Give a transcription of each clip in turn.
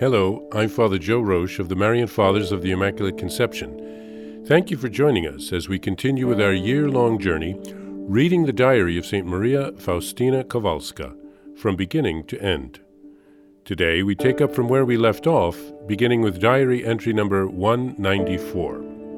Hello, I'm Father Joe Roche of the Marian Fathers of the Immaculate Conception. Thank you for joining us as we continue with our year-long journey reading the diary of St. Maria Faustina Kowalska from beginning to end. Today we take up from where we left off, beginning with diary entry number 194.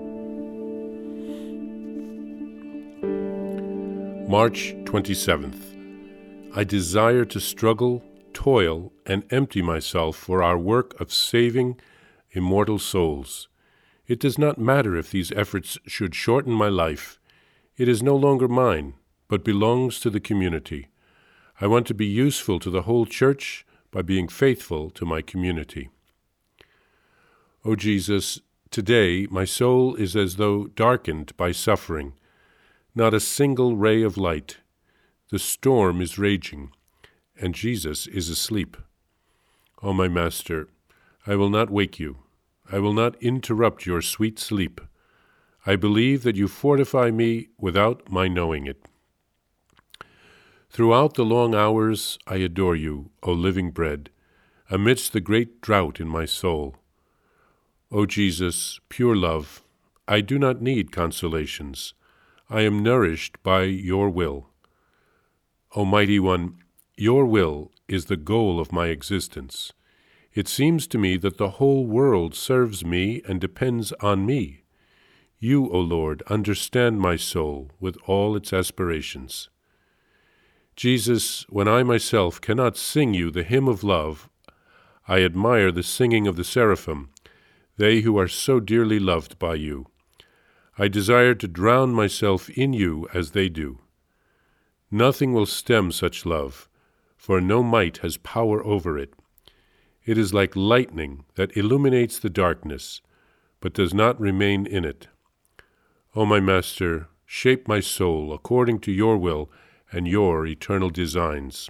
March 27th. I desire to struggle, toil, and empty myself for our work of saving immortal souls. It does not matter if these efforts should shorten my life. It is no longer mine, but belongs to the community. I want to be useful to the whole Church by being faithful to my community. O Jesus, today my soul is as though darkened by suffering. Not a single ray of light. The storm is raging, and Jesus is asleep. O my Master, I will not wake you. I will not interrupt your sweet sleep. I believe that you fortify me without my knowing it. Throughout the long hours I adore you, O living bread, amidst the great drought in my soul. O Jesus, pure love, I do not need consolations. I am nourished by your will. O Mighty One, your will is the goal of my existence. It seems to me that the whole world serves me and depends on me. You, O Lord, understand my soul with all its aspirations. Jesus, when I myself cannot sing you the hymn of love, I admire the singing of the seraphim, they who are so dearly loved by you. I desire to drown myself in you as they do. Nothing will stem such love, for no might has power over it. It is like lightning that illuminates the darkness, but does not remain in it. O my Master, shape my soul according to your will and your eternal designs.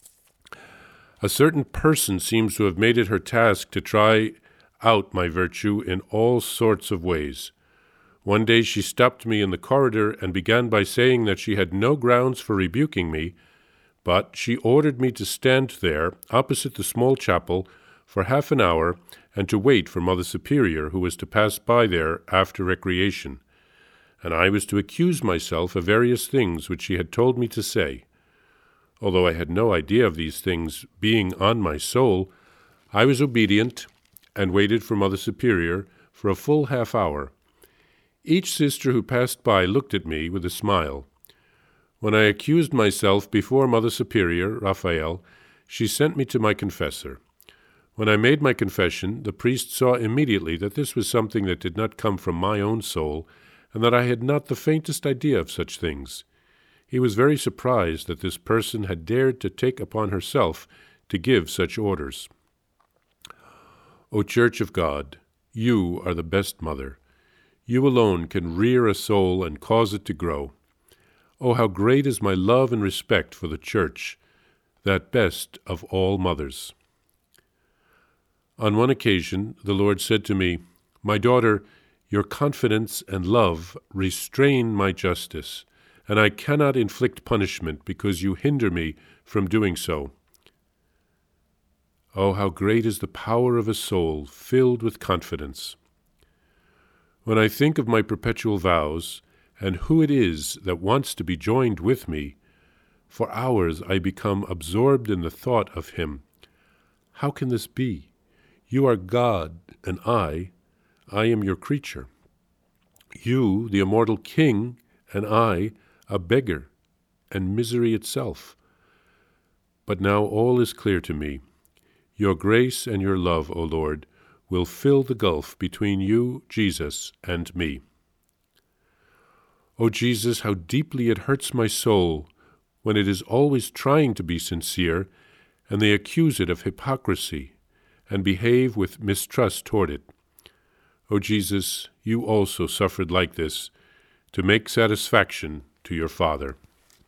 A certain person seems to have made it her task to try out my virtue in all sorts of ways. One day she stopped me in the corridor and began by saying that she had no grounds for rebuking me, but she ordered me to stand there, opposite the small chapel, for half an hour, and to wait for Mother Superior, who was to pass by there after recreation. And I was to accuse myself of various things which she had told me to say. Although I had no idea of these things being on my soul, I was obedient and waited for Mother Superior for a full half hour. Each sister who passed by looked at me with a smile. When I accused myself before Mother Superior, Raphael, she sent me to my confessor. When I made my confession, the priest saw immediately that this was something that did not come from my own soul, and that I had not the faintest idea of such things. He was very surprised that this person had dared to take upon herself to give such orders. O Church of God, you are the best mother. You alone can rear a soul and cause it to grow. Oh, how great is my love and respect for the Church, that best of all mothers. On one occasion, the Lord said to me, "My daughter, your confidence and love restrain my justice, and I cannot inflict punishment because you hinder me from doing so." Oh, how great is the power of a soul filled with confidence. When I think of my perpetual vows, and who it is that wants to be joined with me, for hours I become absorbed in the thought of him. How can this be? You are God, and I am your creature. You, the immortal king, and I, a beggar, and misery itself. But now all is clear to me. Your grace and your love, O Lord, will fill the gulf between you, Jesus, and me. O Jesus, how deeply it hurts my soul when it is always trying to be sincere, and they accuse it of hypocrisy, and behave with mistrust toward it. O Jesus, you also suffered like this, to make satisfaction to your Father.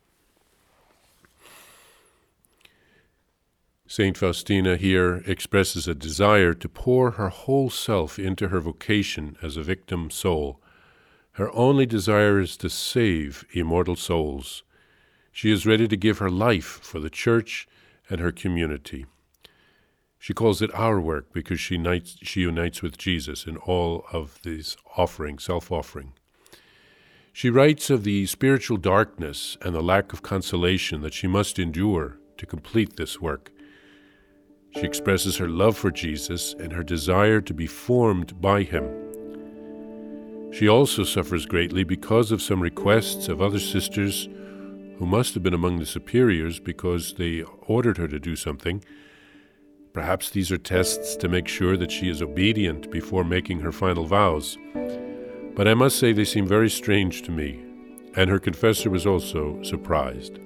Saint Faustina here expresses a desire to pour her whole self into her vocation as a victim soul. Her only desire is to save immortal souls. She is ready to give her life for the Church and her community. She calls it our work because she unites with Jesus in all of these offering, self-offering. She writes of the spiritual darkness and the lack of consolation that she must endure to complete this work. She expresses her love for Jesus and her desire to be formed by him. She also suffers greatly because of some requests of other sisters who must have been among the superiors because they ordered her to do something. Perhaps these are tests to make sure that she is obedient before making her final vows. But I must say they seem very strange to me, and her confessor was also surprised.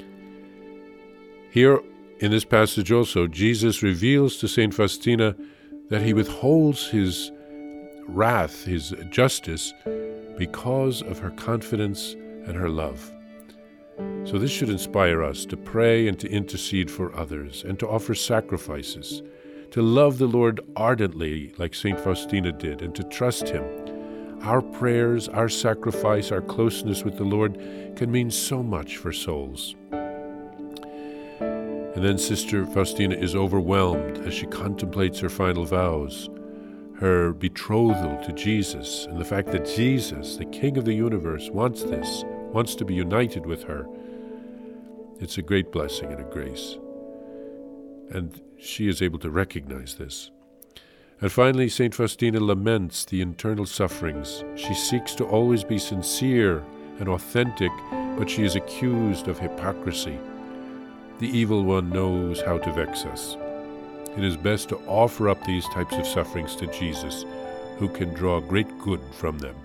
Here in this passage also, Jesus reveals to St. Faustina that he withholds his wrath, his justice, because of her confidence and her love. So this should inspire us to pray and to intercede for others and to offer sacrifices, to love the Lord ardently like St. Faustina did, and to trust him. Our prayers, our sacrifice, our closeness with the Lord can mean so much for souls. And then Sister Faustina is overwhelmed as she contemplates her final vows, her betrothal to Jesus, and the fact that Jesus, the King of the universe, wants this, wants to be united with her. It's a great blessing and a grace. And she is able to recognize this. And finally, St. Faustina laments the internal sufferings. She seeks to always be sincere and authentic, but she is accused of hypocrisy. The evil one knows how to vex us. It is best to offer up these types of sufferings to Jesus, who can draw great good from them.